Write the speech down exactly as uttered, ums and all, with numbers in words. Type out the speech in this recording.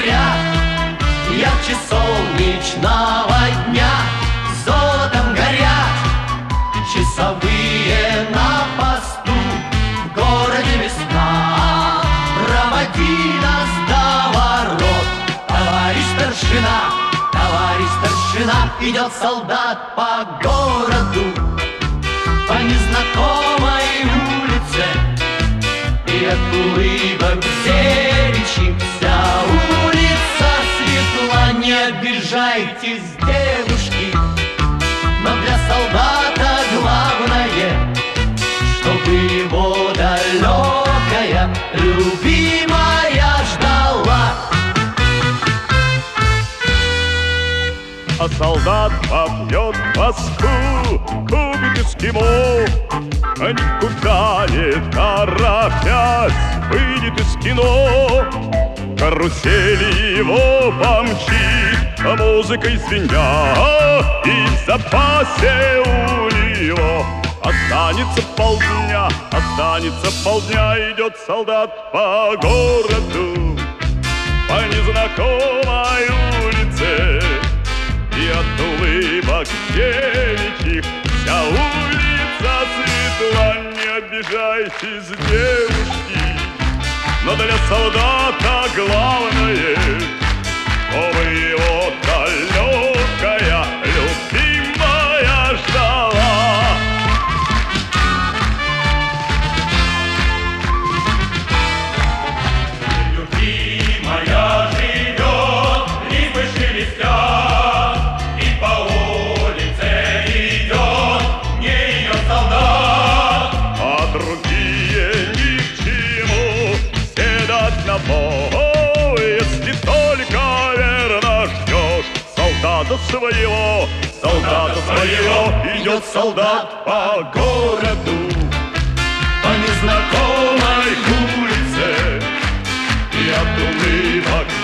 искрят ярче солнечного дня, золотом горят часовые на посту. В городе весна, проводи нас до ворот. Товарищ старшина, товарищ старшина, идет солдат по городу, по незнакомой улице, и от улыбок девичьих вся улица светла. Не обижайтесь, девушки, но для солдата главное, чтобы его далекая любимая ждала. А солдат попьет Москву, купит эскимо, а никуда не торопясь выйдет из кино. Карусели его помчит, а музыкой звеня, и в запасе у него останется полдня, останется полдня. Идет солдат по городу, по незнакомой улице, и от улыбок девичьих вся улица светла. Не обижайтесь, девушки, но для солдата главное, чтобы его далекая любимая ждала. Любимая живет, липы шелестят, и по улице идет не ее солдат. А другие ни к чему, все до одного, если только верно ждешь солдата своего, солдата своего. Идет солдат по городу, По незнакомой улице, и от улыбок